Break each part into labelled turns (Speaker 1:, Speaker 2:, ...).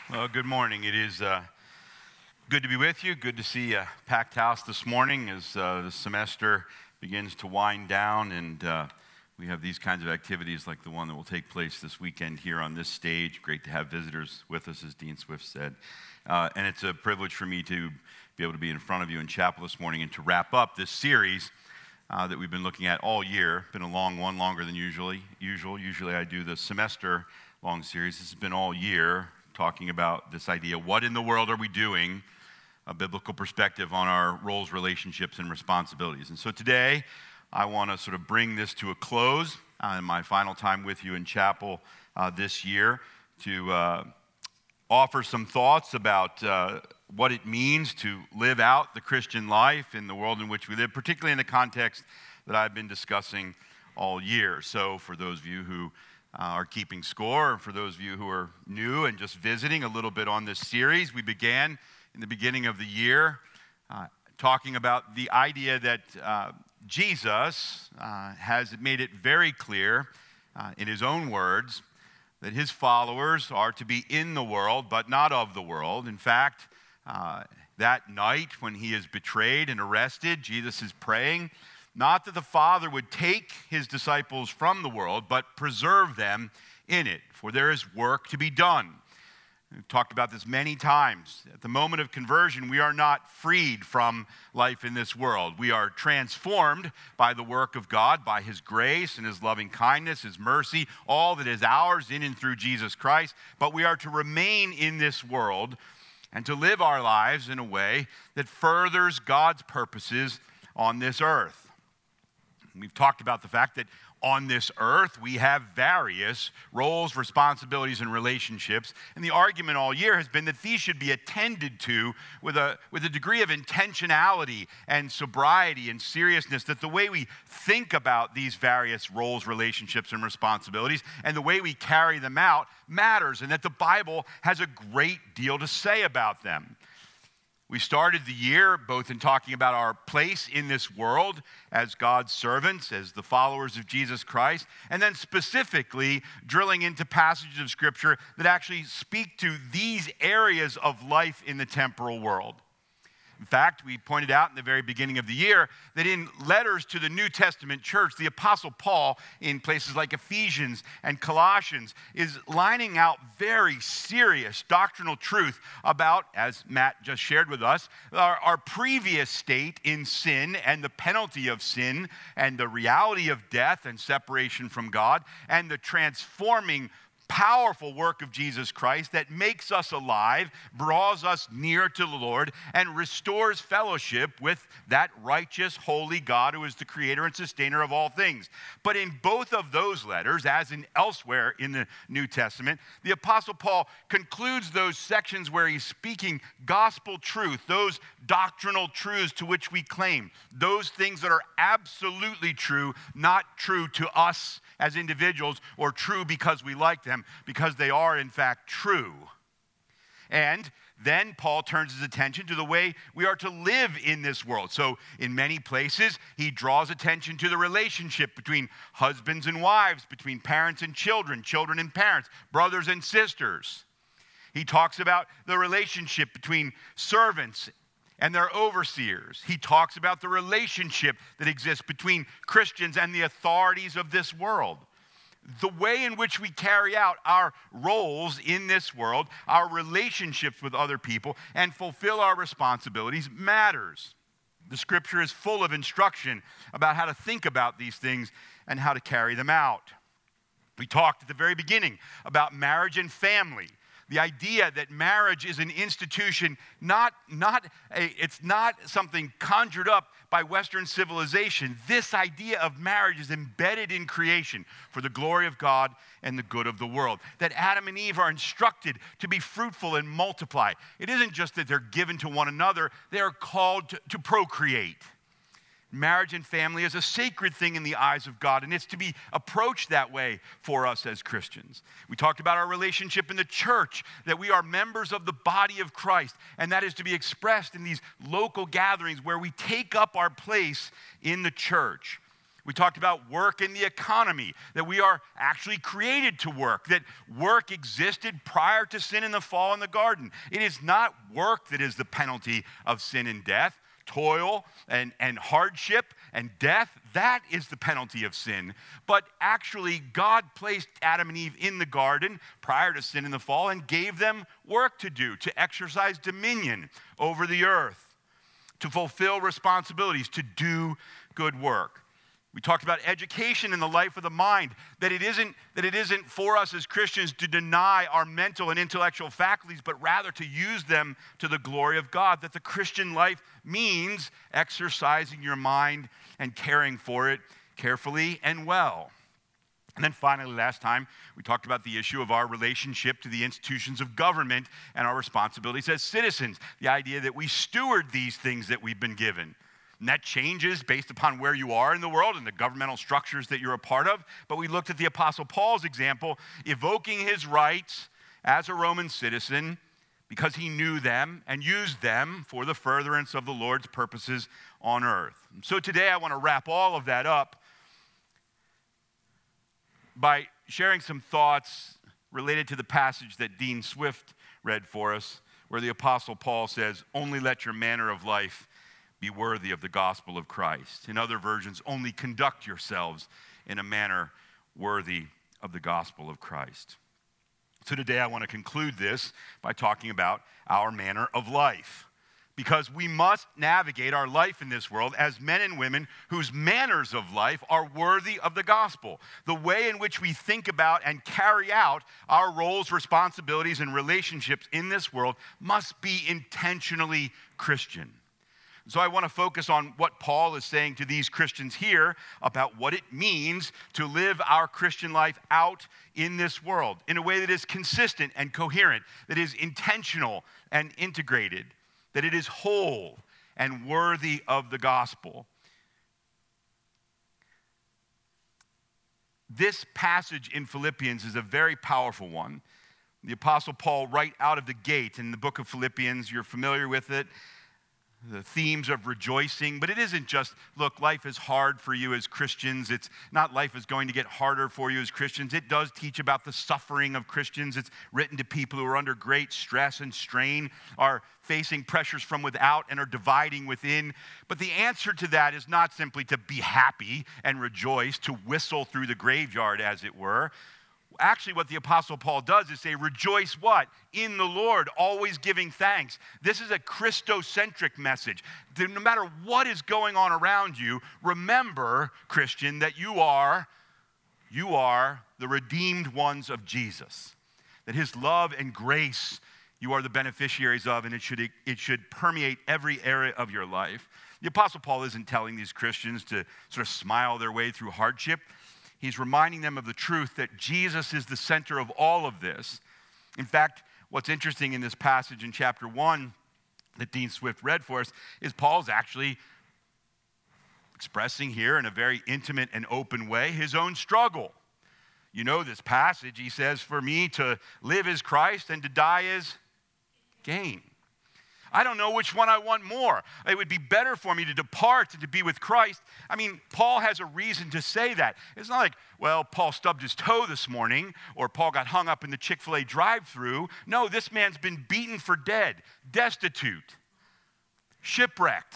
Speaker 1: Well, good morning. It is good to be with you. Good to see a packed house this morning as the semester begins to wind down, and we have these kinds of activities like the one that will take place this weekend here on this stage. Great to have visitors with us, as Dean Swift said. And it's a privilege for me to be able to be in front of you in chapel this morning and to wrap up this series that we've been looking at all year. Been a long one, longer than usual. Usually I do the semester-long series. This has been all year, talking about this idea, what in the world are we doing, a biblical perspective on our roles, relationships, and responsibilities. And so today, I want to sort of bring this to a close in my final time with you in chapel this year to offer some thoughts about what it means to live out the Christian life in the world in which we live, particularly in the context that I've been discussing all year. So for those of you who are keeping score, and for those of you who are new and just visiting a little bit on this series, we began in the beginning of the year talking about the idea that Jesus has made it very clear in his own words that his followers are to be in the world, but not of the world. In fact, that night when he is betrayed and arrested, Jesus is praying, not that the Father would take his disciples from the world, but preserve them in it, for there is work to be done. We've talked about this many times. At the moment of conversion, we are not freed from life in this world. We are transformed by the work of God, by his grace and his loving kindness, his mercy, all that is ours in and through Jesus Christ. But we are to remain in this world and to live our lives in a way that furthers God's purposes on this earth. We've talked about the fact that on this earth, we have various roles, responsibilities, and relationships. And the argument all year has been that these should be attended to with a degree of intentionality and sobriety and seriousness, that the way we think about these various roles, relationships, and responsibilities and the way we carry them out matters, and that the Bible has a great deal to say about them. We started the year both in talking about our place in this world as God's servants, as the followers of Jesus Christ, and then specifically drilling into passages of Scripture that actually speak to these areas of life in the temporal world. In fact, we pointed out in the very beginning of the year that in letters to the New Testament church, the Apostle Paul, in places like Ephesians and Colossians, is lining out very serious doctrinal truth about, as Matt just shared with us, our previous state in sin and the penalty of sin and the reality of death and separation from God and the transforming powerful work of Jesus Christ that makes us alive, draws us near to the Lord, and restores fellowship with that righteous, holy God who is the creator and sustainer of all things. But in both of those letters, as in elsewhere in the New Testament, the Apostle Paul concludes those sections where he's speaking gospel truth, those doctrinal truths to which we claim, those things that are absolutely true, not true to us as individuals or true because we like them, because they are in fact true. And then Paul turns his attention to the way we are to live in this world. So in many places, he draws attention to the relationship between husbands and wives, between parents and children, children and parents, brothers and sisters. He talks about the relationship between servants and their overseers. He talks about the relationship that exists between Christians and the authorities of this world. The way in which we carry out our roles in this world, our relationships with other people, and fulfill our responsibilities matters. The Scripture is full of instruction about how to think about these things and how to carry them out. We talked at the very beginning about marriage and family. The idea that marriage is an institution, it's not something conjured up by Western civilization. This idea of marriage is embedded in creation for the glory of God and the good of the world. That Adam and Eve are instructed to be fruitful and multiply. It isn't just that they're given to one another, they are called to procreate. Marriage and family is a sacred thing in the eyes of God, and it's to be approached that way for us as Christians. We talked about our relationship in the church, that we are members of the body of Christ, and that is to be expressed in these local gatherings where we take up our place in the church. We talked about work in the economy, that we are actually created to work, that work existed prior to sin and the fall in the garden. It is not work that is the penalty of sin and death. Toil and hardship and death, that is the penalty of sin. But actually, God placed Adam and Eve in the garden prior to sin and the fall and gave them work to do, to exercise dominion over the earth, to fulfill responsibilities, to do good work. We talked about education in the life of the mind, that it isn't for us as Christians to deny our mental and intellectual faculties, but rather to use them to the glory of God, that the Christian life means exercising your mind and caring for it carefully and well. And then finally, last time, we talked about the issue of our relationship to the institutions of government and our responsibilities as citizens, the idea that we steward these things that we've been given. And that changes based upon where you are in the world and the governmental structures that you're a part of. But we looked at the Apostle Paul's example, evoking his rights as a Roman citizen because he knew them and used them for the furtherance of the Lord's purposes on earth. And so today I want to wrap all of that up by sharing some thoughts related to the passage that Dean Swift read for us, where the Apostle Paul says, "Only let your manner of life be worthy of the gospel of Christ." In other versions, only conduct yourselves in a manner worthy of the gospel of Christ. So today I want to conclude this by talking about our manner of life, because we must navigate our life in this world as men and women whose manners of life are worthy of the gospel. The way in which we think about and carry out our roles, responsibilities, and relationships in this world must be intentionally Christian. So I want to focus on what Paul is saying to these Christians here about what it means to live our Christian life out in this world in a way that is consistent and coherent, that is intentional and integrated, that it is whole and worthy of the gospel. This passage in Philippians is a very powerful one. The Apostle Paul, right out of the gate in the book of Philippians, you're familiar with it, the themes of rejoicing, but it isn't just, look, life is hard for you as Christians. It's not life is going to get harder for you as Christians. It does teach about the suffering of Christians. It's written to people who are under great stress and strain, are facing pressures from without and are dividing within. But the answer to that is not simply to be happy and rejoice, to whistle through the graveyard, as it were. Actually, what the Apostle Paul does is say, rejoice what? In the Lord, always giving thanks. This is a Christocentric message. No matter what is going on around you, remember, Christian, that you are the redeemed ones of Jesus. That his love and grace you are the beneficiaries of, and it should permeate every area of your life. The Apostle Paul isn't telling these Christians to sort of smile their way through hardship. He's reminding them of the truth that Jesus is the center of all of this. In fact, what's interesting in this passage in chapter 1 that Dean Swift read for us is Paul's actually expressing here in a very intimate and open way his own struggle. You know this passage, he says, "For me to live is Christ and to die is gain." I don't know which one I want more. It would be better for me to depart and to be with Christ. I mean, Paul has a reason to say that. It's not like, well, Paul stubbed his toe this morning or Paul got hung up in the Chick-fil-A drive-thru. No, this man's been beaten for dead, destitute, shipwrecked.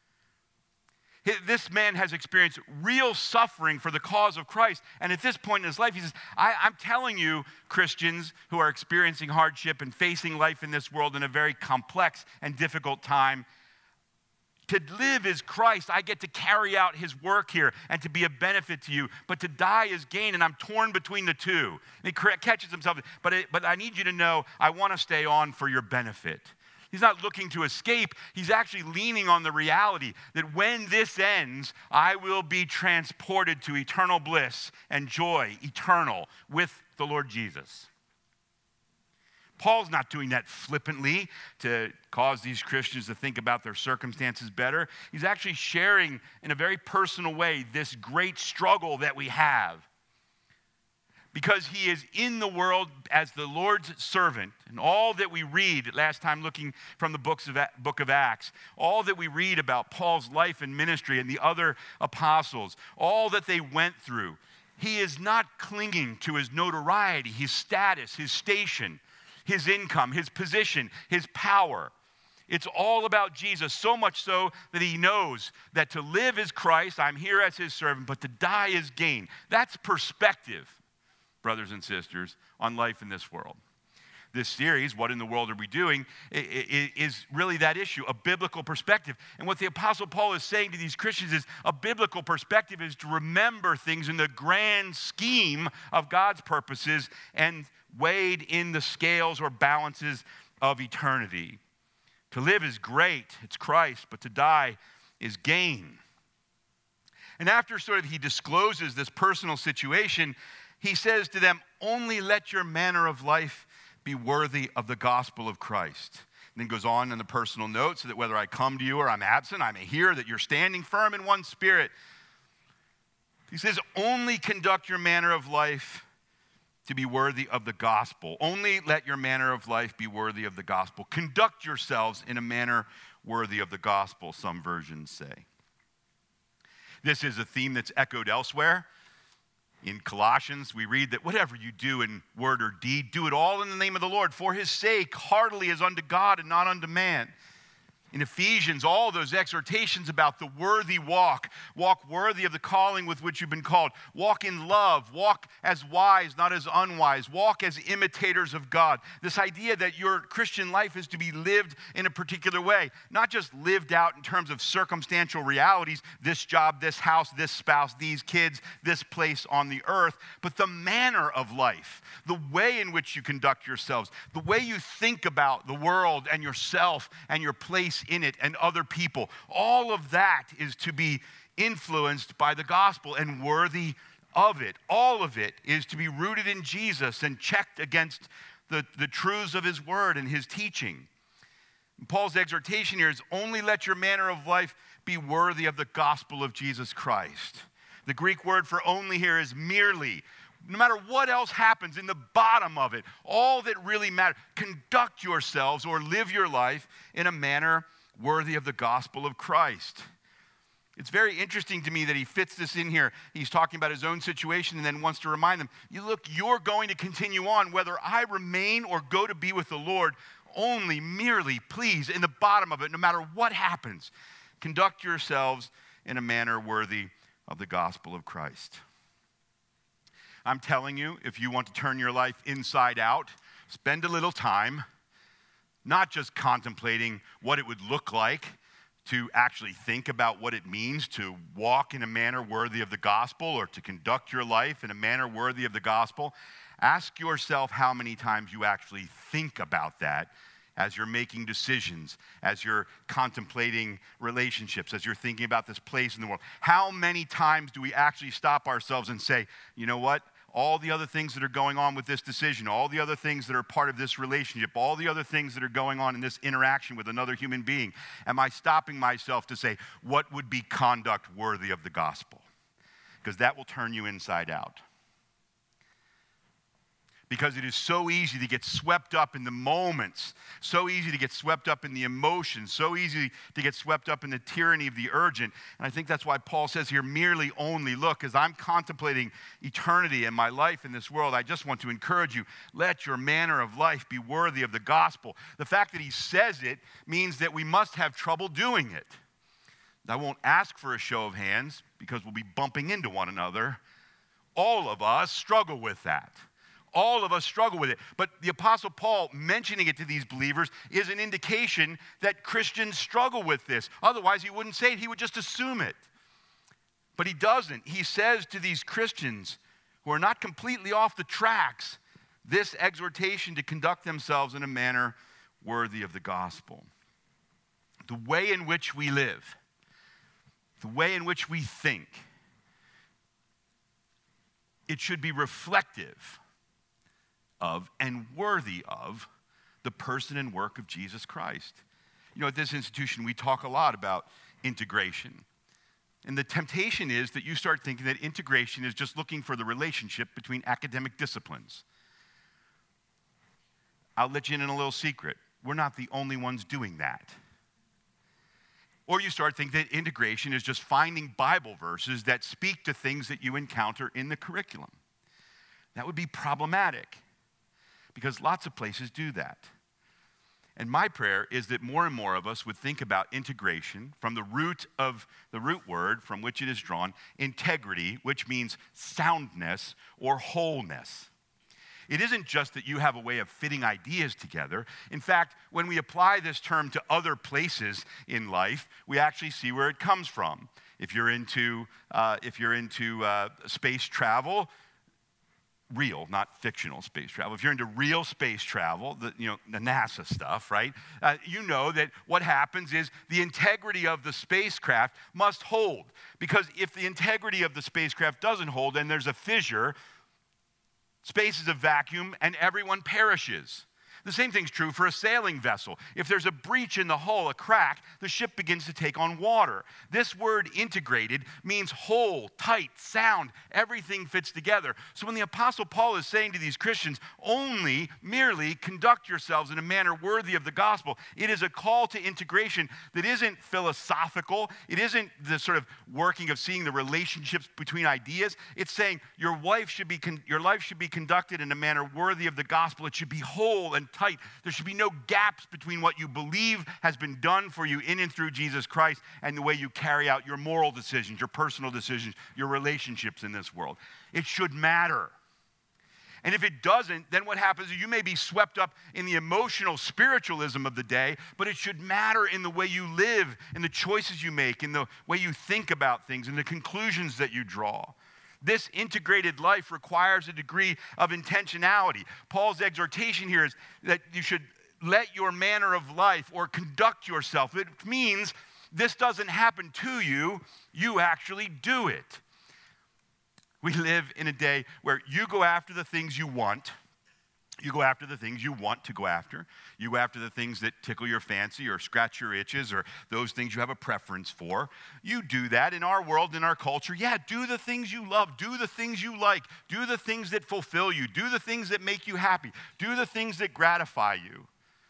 Speaker 1: This man has experienced real suffering for the cause of Christ. And at this point in his life, he says, I'm telling you, Christians who are experiencing hardship and facing life in this world in a very complex and difficult time, to live is Christ. I get to carry out his work here and to be a benefit to you. But to die is gain, and I'm torn between the two. And he catches himself, but I need you to know I want to stay on for your benefit. He's not looking to escape. He's actually leaning on the reality that when this ends, I will be transported to eternal bliss and joy, eternal, with the Lord Jesus. Paul's not doing that flippantly to cause these Christians to think about their circumstances better. He's actually sharing in a very personal way this great struggle that we have. because he is in the world as the Lord's servant. And all that we read, last time looking from the book of Acts, all that we read about Paul's life and ministry and the other apostles, all that they went through, he is not clinging to his notoriety, his status, his station, his income, his position, his power. It's all about Jesus, so much so that he knows that to live is Christ, I'm here as his servant, but to die is gain. That's perspective, brothers and sisters, on life in this world. This series, What in the World Are We Doing, is really that issue, a biblical perspective. And what the Apostle Paul is saying to these Christians is a biblical perspective is to remember things in the grand scheme of God's purposes and weighed in the scales or balances of eternity. To live is great, it's Christ, but to die is gain. And after sort of he discloses this personal situation, he says to them, only let your manner of life be worthy of the gospel of Christ. And then goes on in the personal note, so that whether I come to you or I'm absent, I may hear that you're standing firm in one spirit. He says, only conduct your manner of life to be worthy of the gospel. Only let your manner of life be worthy of the gospel. Conduct yourselves in a manner worthy of the gospel, some versions say. This is a theme that's echoed elsewhere. In Colossians, we read that whatever you do in word or deed, do it all in the name of the Lord, for his sake, heartily as unto God and not unto man. In Ephesians, all those exhortations about the worthy walk worthy of the calling with which you've been called, walk in love, walk as wise, not as unwise, walk as imitators of God. This idea that your Christian life is to be lived in a particular way, not just lived out in terms of circumstantial realities, this job, this house, this spouse, these kids, this place on the earth, but the manner of life, the way in which you conduct yourselves, the way you think about the world and yourself and your place in it and other people. All of that is to be influenced by the gospel and worthy of it. All of it is to be rooted in Jesus and checked against the truths of his word and his teaching. And Paul's exhortation here is only let your manner of life be worthy of the gospel of Jesus Christ. The Greek word for only here is merely. No matter what else happens in the bottom of it, all that really matters, conduct yourselves or live your life in a manner worthy of the gospel of Christ. It's very interesting to me that he fits this in here. He's talking about his own situation and then wants to remind them, you're going to continue on whether I remain or go to be with the Lord, only, merely, please, in the bottom of it, no matter what happens, conduct yourselves in a manner worthy of the gospel of Christ. I'm telling you, if you want to turn your life inside out, spend a little time, not just contemplating what it would look like to actually think about what it means to walk in a manner worthy of the gospel or to conduct your life in a manner worthy of the gospel. Ask yourself how many times you actually think about that as you're making decisions, as you're contemplating relationships, as you're thinking about this place in the world. How many times do we actually stop ourselves and say, you know what? All the other things that are going on with this decision, all the other things that are part of this relationship, all the other things that are going on in this interaction with another human being, am I stopping myself to say, what would be conduct worthy of the gospel? Because that will turn you inside out. Because it is so easy to get swept up in the moments, so easy to get swept up in the emotions, so easy to get swept up in the tyranny of the urgent. And I think that's why Paul says here, merely only. Look, as I'm contemplating eternity and my life in this world, I just want to encourage you, let your manner of life be worthy of the gospel. The fact that he says it means that we must have trouble doing it. I won't ask for a show of hands because we'll be bumping into one another. All of us struggle with that. All of us struggle with it. But the Apostle Paul mentioning it to these believers is an indication that Christians struggle with this. Otherwise, he wouldn't say it. He would just assume it. But he doesn't. He says to these Christians who are not completely off the tracks, this exhortation to conduct themselves in a manner worthy of the gospel. The way in which we live, the way in which we think, it should be reflective of and worthy of the person and work of Jesus Christ. You know, at this institution, we talk a lot about integration. And the temptation is that you start thinking that integration is just looking for the relationship between academic disciplines. I'll let you in on a little secret. We're not the only ones doing that. Or you start thinking that integration is just finding Bible verses that speak to things that you encounter in the curriculum. That would be problematic because lots of places do that. And my prayer is that more and more of us would think about integration from the root word from which it is drawn, integrity, which means soundness or wholeness. It isn't just that you have a way of fitting ideas together. In fact, when we apply this term to other places in life, we actually see where it comes from. If you're into space travel, real, not fictional space travel. If you're into real space travel, the NASA stuff, right? You know that what happens is the integrity of the spacecraft must hold. Because if the integrity of the spacecraft doesn't hold and there's a fissure, space is a vacuum and everyone perishes. The same thing's true for a sailing vessel. If there's a breach in the hull, a crack, the ship begins to take on water. This word integrated means whole, tight, sound. Everything fits together. So when the Apostle Paul is saying to these Christians, merely conduct yourselves in a manner worthy of the gospel, it is a call to integration that isn't philosophical. It isn't the sort of working of seeing the relationships between ideas. It's saying your life should be conducted in a manner worthy of the gospel. It should be whole and tight. There should be no gaps between what you believe has been done for you in and through Jesus Christ and the way you carry out your moral decisions, your personal decisions, your relationships in this world. It should matter. And if it doesn't, then what happens is you may be swept up in the emotional spiritualism of the day, but it should matter in the way you live, in the choices you make, in the way you think about things, in the conclusions that you draw. This integrated life requires a degree of intentionality. Paul's exhortation here is that you should let your manner of life or conduct yourself. It means this doesn't happen to you, you actually do it. We live in a day where you go after the things you want. You go after the things you want to go after. You go after the things that tickle your fancy or scratch your itches or those things you have a preference for. You do that in our world, in our culture. Yeah, do the things you love. Do the things you like. Do the things that fulfill you. Do the things that make you happy. Do the things that gratify you.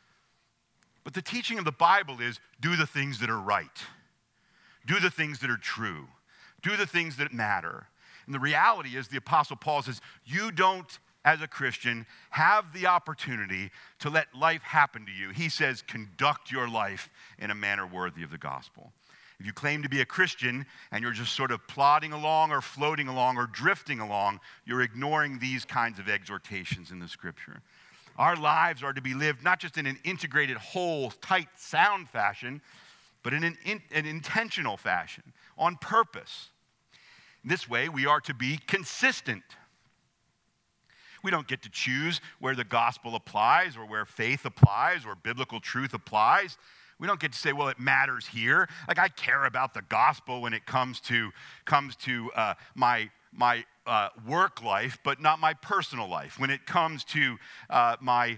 Speaker 1: But the teaching of the Bible is do the things that are right. Do the things that are true. Do the things that matter. And the reality is the Apostle Paul says you don't, as a Christian, have the opportunity to let life happen to you. He says, conduct your life in a manner worthy of the gospel. If you claim to be a Christian and you're just sort of plodding along or floating along or drifting along, you're ignoring these kinds of exhortations in the Scripture. Our lives are to be lived not just in an integrated, whole, tight, sound fashion, but in an intentional fashion, on purpose. This way, we are to be consistent. We don't get to choose where the gospel applies or where faith applies or biblical truth applies. We don't get to say, well, it matters here. Like I care about the gospel when it comes to my work life, but not my personal life. When it comes to my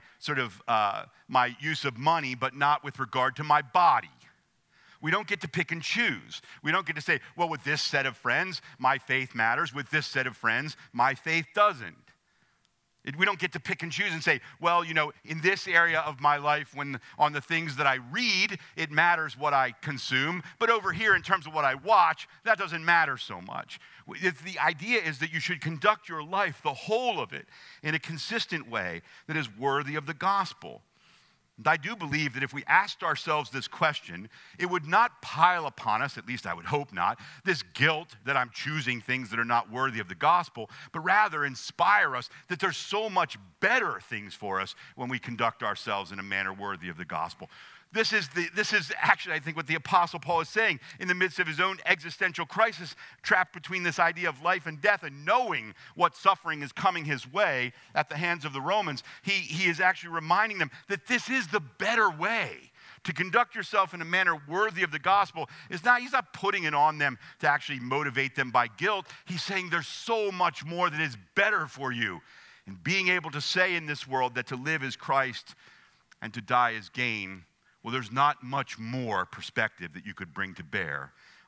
Speaker 1: use of money, but not with regard to my body. We don't get to pick and choose. We don't get to say, well, with this set of friends, my faith matters. With this set of friends, my faith doesn't. We don't get to pick and choose and say, well, in this area of my life, when on the things that I read, it matters what I consume. But over here, in terms of what I watch, that doesn't matter so much. The idea is that you should conduct your life, the whole of it, in a consistent way that is worthy of the gospel. And I do believe that if we asked ourselves this question, it would not pile upon us, at least I would hope not, this guilt that I'm choosing things that are not worthy of the gospel, but rather inspire us that there's so much better things for us when we conduct ourselves in a manner worthy of the gospel. This is actually, I think, what the Apostle Paul is saying in the midst of his own existential crisis, trapped between this idea of life and death and knowing what suffering is coming his way at the hands of the Romans. He is actually reminding them that this is the better way. To conduct yourself in a manner worthy of the gospel he's not putting it on them to actually motivate them by guilt. He's saying there's so much more that is better for you. And being able to say in this world that to live is Christ and to die is gain, well, there's not much more perspective that you could bring to bear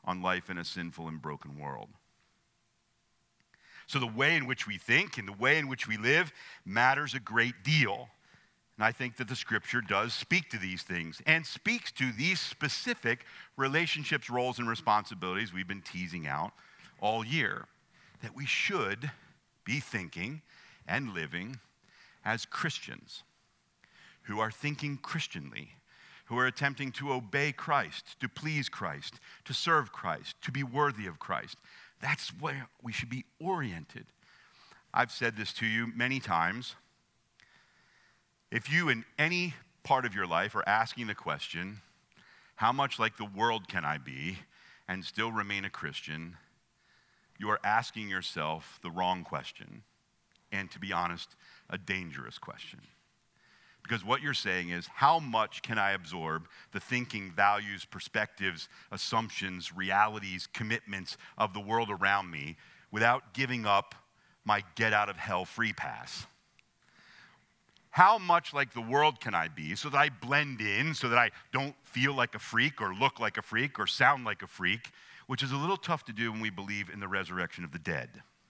Speaker 1: on life in a sinful and broken world. So the way in which we think and the way in which we live matters a great deal. And I think that the scripture does speak to these things and speaks to these specific relationships, roles, and responsibilities we've been teasing out all year. That we should be thinking and living as Christians who are thinking Christianly, who are attempting to obey Christ, to please Christ, to serve Christ, to be worthy of Christ. That's where we should be oriented. I've said this to you many times. If you in any part of your life are asking the question, how much like the world can I be and still remain a Christian, you are asking yourself the wrong question, and to be honest, a dangerous question. Because what you're saying is, how much can I absorb the thinking, values, perspectives, assumptions, realities, commitments of the world around me without giving up my get-out-of-hell free pass? How much like the world can I be so that I blend in, so that I don't feel like a freak or look like a freak or sound like a freak, which is a little tough to do when we believe in the resurrection of the dead.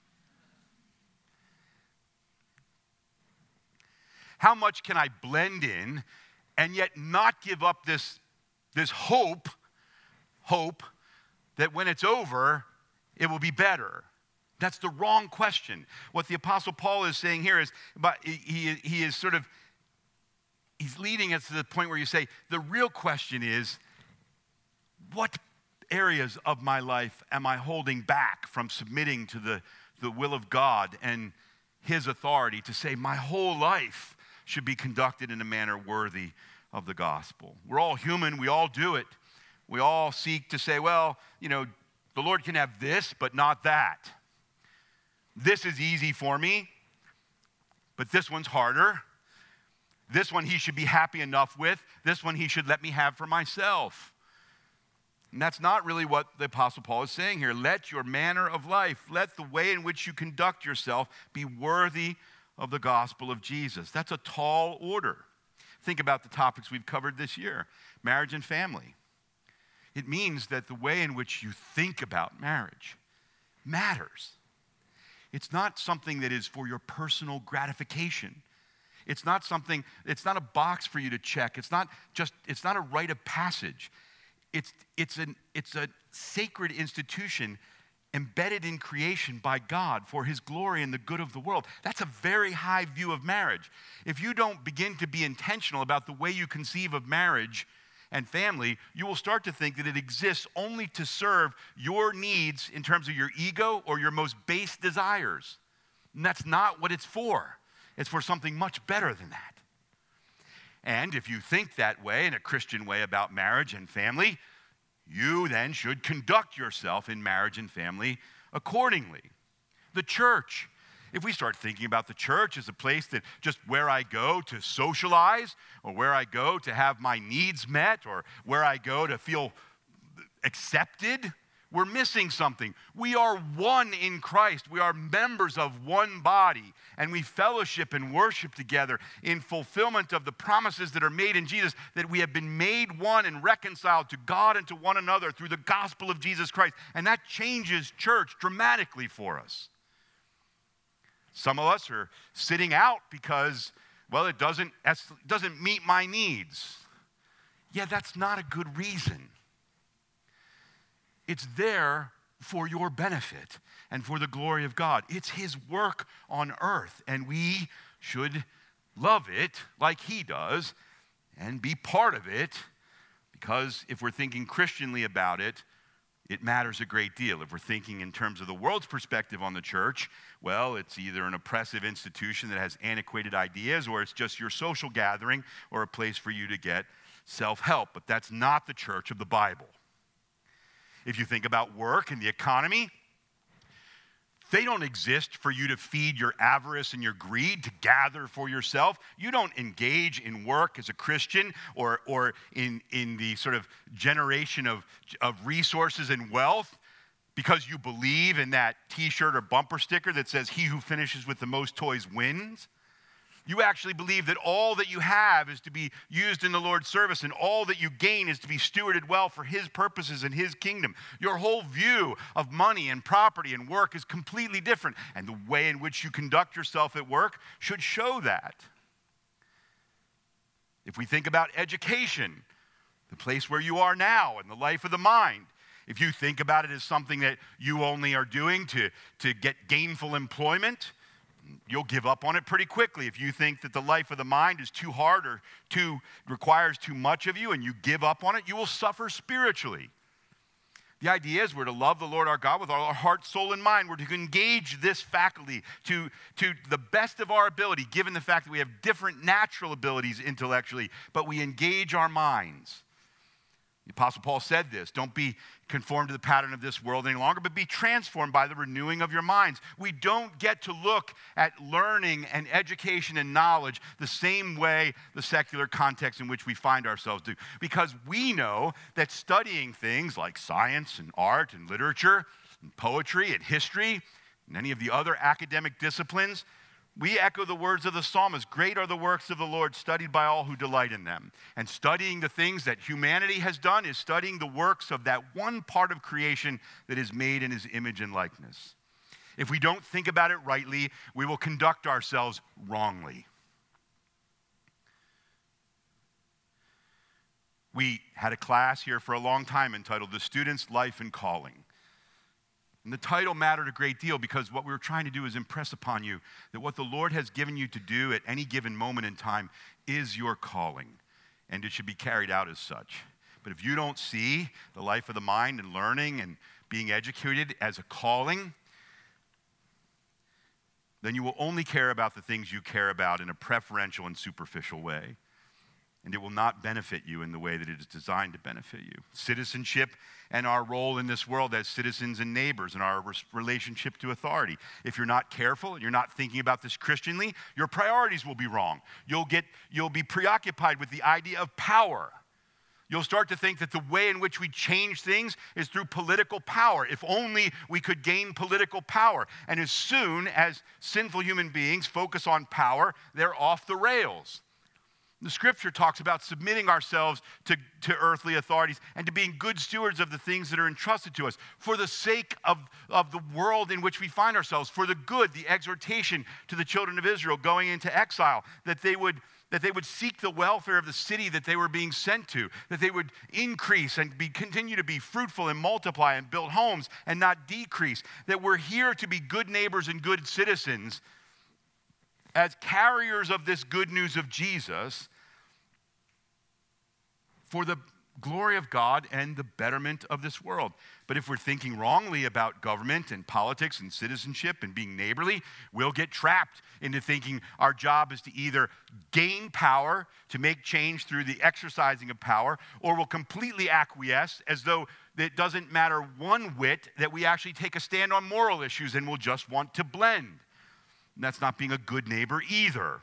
Speaker 1: How much can I blend in and yet not give up this hope that when it's over, it will be better? That's the wrong question. What the Apostle Paul is saying here is, but he's leading us to the point where you say, the real question is, what areas of my life am I holding back from submitting to the will of God and his authority to say my whole life should be conducted in a manner worthy of the gospel? We're all human. We all do it. We all seek to say, well, the Lord can have this, but not that. This is easy for me, but this one's harder. This one he should be happy enough with. This one he should let me have for myself. And that's not really what the Apostle Paul is saying here. Let your manner of life, let the way in which you conduct yourself be worthy of the gospel of Jesus. That's a tall order. Think about the topics we've covered this year. Marriage and family. It means that the way in which you think about marriage matters. It's not something that is for your personal gratification. It's not a box for you to check. It's not a rite of passage. It's a sacred institution embedded in creation by God for his glory and the good of the world. That's a very high view of marriage. If you don't begin to be intentional about the way you conceive of marriage and family, you will start to think that it exists only to serve your needs in terms of your ego or your most base desires. And that's not what it's for. It's for something much better than that. And if you think that way, in a Christian way, about marriage and family, you then should conduct yourself in marriage and family accordingly. The church. If we start thinking about the church as a place that just where I go to socialize, or where I go to have my needs met, or where I go to feel accepted, we're missing something. We are one in Christ. We are members of one body, and we fellowship and worship together in fulfillment of the promises that are made in Jesus, that we have been made one and reconciled to God and to one another through the gospel of Jesus Christ. And that changes church dramatically for us. Some of us are sitting out because, well, it doesn't meet my needs. Yeah, that's not a good reason. It's there for your benefit and for the glory of God. It's his work on earth, and we should love it like he does and be part of it, because if we're thinking Christianly about it, it matters a great deal. If we're thinking in terms of the world's perspective on the church, well, it's either an oppressive institution that has antiquated ideas, or it's just your social gathering or a place for you to get self-help. But that's not the church of the Bible. If you think about work and the economy, they don't exist for you to feed your avarice and your greed, to gather for yourself. You don't engage in work as a Christian or in the sort of generation of resources and wealth because you believe in that t-shirt or bumper sticker that says, "He who finishes with the most toys wins." You actually believe that all that you have is to be used in the Lord's service, and all that you gain is to be stewarded well for his purposes and his kingdom. Your whole view of money and property and work is completely different, and the way in which you conduct yourself at work should show that. If we think about education, the place where you are now and the life of the mind, if you think about it as something that you only are doing to get gainful employment, you'll give up on it pretty quickly. If you think that the life of the mind is too hard or requires too much of you and you give up on it, you will suffer spiritually. The idea is we're to love the Lord our God with all our heart, soul, and mind. We're to engage this faculty to the best of our ability, given the fact that we have different natural abilities intellectually, but we engage our minds. The Apostle Paul said this, don't be conformed to the pattern of this world any longer, but be transformed by the renewing of your minds. We don't get to look at learning and education and knowledge the same way the secular context in which we find ourselves do, because we know that studying things like science and art and literature and poetry and history and any of the other academic disciplines, we echo the words of the psalmist, great are the works of the Lord, studied by all who delight in them. And studying the things that humanity has done is studying the works of that one part of creation that is made in his image and likeness. If we don't think about it rightly, we will conduct ourselves wrongly. We had a class here for a long time entitled The Student's Life and Calling. And the title mattered a great deal because what we were trying to do is impress upon you that what the Lord has given you to do at any given moment in time is your calling, and it should be carried out as such. But if you don't see the life of the mind and learning and being educated as a calling, then you will only care about the things you care about in a preferential and superficial way. And it will not benefit you in the way that it is designed to benefit you. Citizenship and our role in this world as citizens and neighbors and our relationship to authority. If you're not careful and you're not thinking about this Christianly, your priorities will be wrong. You'll be preoccupied with the idea of power. You'll start to think that the way in which we change things is through political power. If only we could gain political power. And as soon as sinful human beings focus on power, they're off the rails. The scripture talks about submitting ourselves to earthly authorities and to being good stewards of the things that are entrusted to us for the sake of the world in which we find ourselves, for the good, the exhortation to the children of Israel going into exile, that they would seek the welfare of the city that they were being sent to, that they would increase and continue to be fruitful and multiply and build homes and not decrease, that we're here to be good neighbors and good citizens as carriers of this good news of Jesus for the glory of God and the betterment of this world. But if we're thinking wrongly about government and politics and citizenship and being neighborly, we'll get trapped into thinking our job is to either gain power, to make change through the exercising of power, or we'll completely acquiesce as though it doesn't matter one whit that we actually take a stand on moral issues and we'll just want to blend. And that's not being a good neighbor either.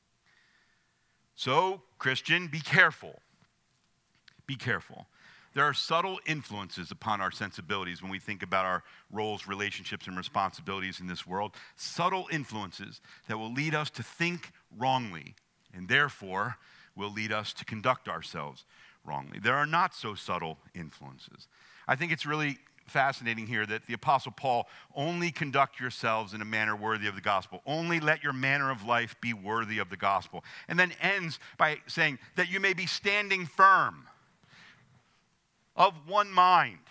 Speaker 1: So, Christian, be careful. Be careful. There are subtle influences upon our sensibilities when we think about our roles, relationships, and responsibilities in this world. Subtle influences that will lead us to think wrongly and therefore will lead us to conduct ourselves wrongly. There are not so subtle influences. I think it's really fascinating here that the Apostle Paul, only conduct yourselves in a manner worthy of the gospel. Only let your manner of life be worthy of the gospel. And then ends by saying that you may be standing firm, of one mind.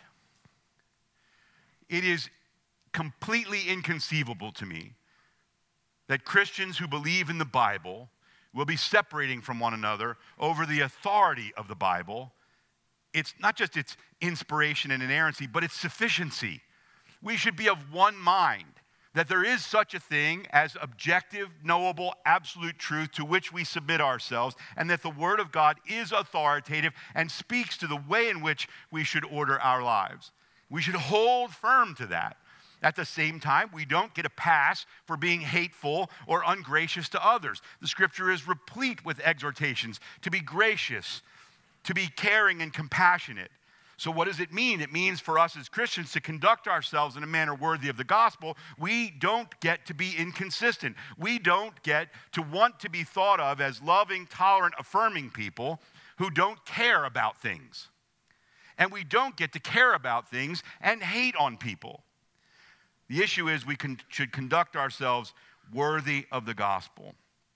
Speaker 1: It is completely inconceivable to me that Christians who believe in the Bible will be separating from one another over the authority of the Bible. It's not just its inspiration and inerrancy, but its sufficiency. We should be of one mind, that there is such a thing as objective, knowable, absolute truth to which we submit ourselves, and that the Word of God is authoritative and speaks to the way in which we should order our lives. We should hold firm to that. At the same time, we don't get a pass for being hateful or ungracious to others. The Scripture is replete with exhortations to be gracious, to be caring and compassionate. So what does it mean? It means for us as Christians to conduct ourselves in a manner worthy of the gospel. We don't get to be inconsistent. We don't get to want to be thought of as loving, tolerant, affirming people who don't care about things. And we don't get to care about things and hate on people. The issue is we should conduct ourselves worthy of the gospel,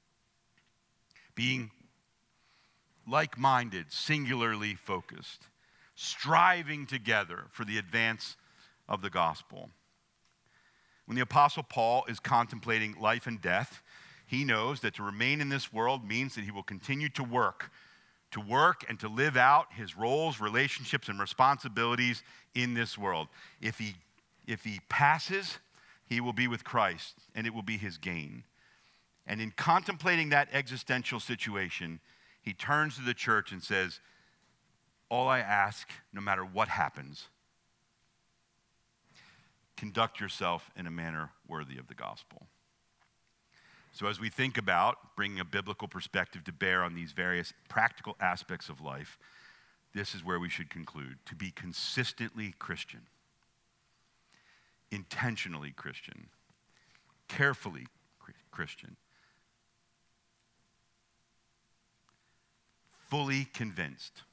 Speaker 1: being like-minded, singularly focused, striving together for the advance of the gospel. When the Apostle Paul is contemplating life and death, he knows that to remain in this world means that he will continue to work and to live out his roles, relationships, and responsibilities in this world. If he passes, he will be with Christ, and it will be his gain. And in contemplating that existential situation, he turns to the church and says, all I ask, no matter what happens, conduct yourself in a manner worthy of the gospel. So as we think about bringing a biblical perspective to bear on these various practical aspects of life, this is where we should conclude: to be consistently Christian, intentionally Christian, carefully Christian, fully convinced.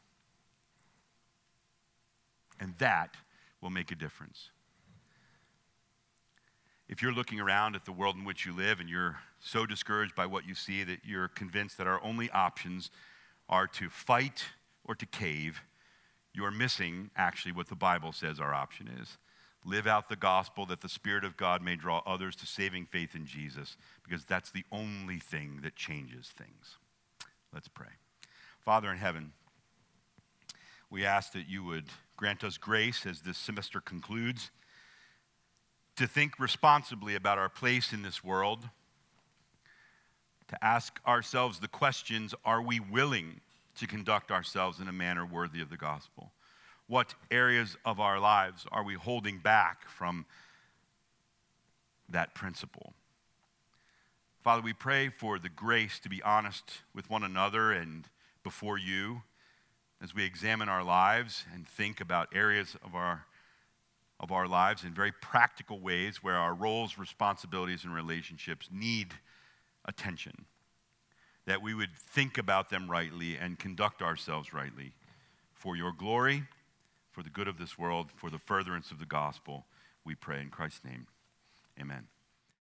Speaker 1: And that will make a difference. If you're looking around at the world in which you live and you're so discouraged by what you see that you're convinced that our only options are to fight or to cave, you're missing actually what the Bible says our option is. Live out the gospel that the Spirit of God may draw others to saving faith in Jesus, because that's the only thing that changes things. Let's pray. Father in heaven, we ask that you would grant us grace as this semester concludes to think responsibly about our place in this world, to ask ourselves the questions: are we willing to conduct ourselves in a manner worthy of the gospel? What areas of our lives are we holding back from that principle? Father, we pray for the grace to be honest with one another and before you as we examine our lives and think about areas of our lives in very practical ways where our roles, responsibilities, and relationships need attention, that we would think about them rightly and conduct ourselves rightly for your glory, for the good of this world, for the furtherance of the gospel. We pray in Christ's name. Amen.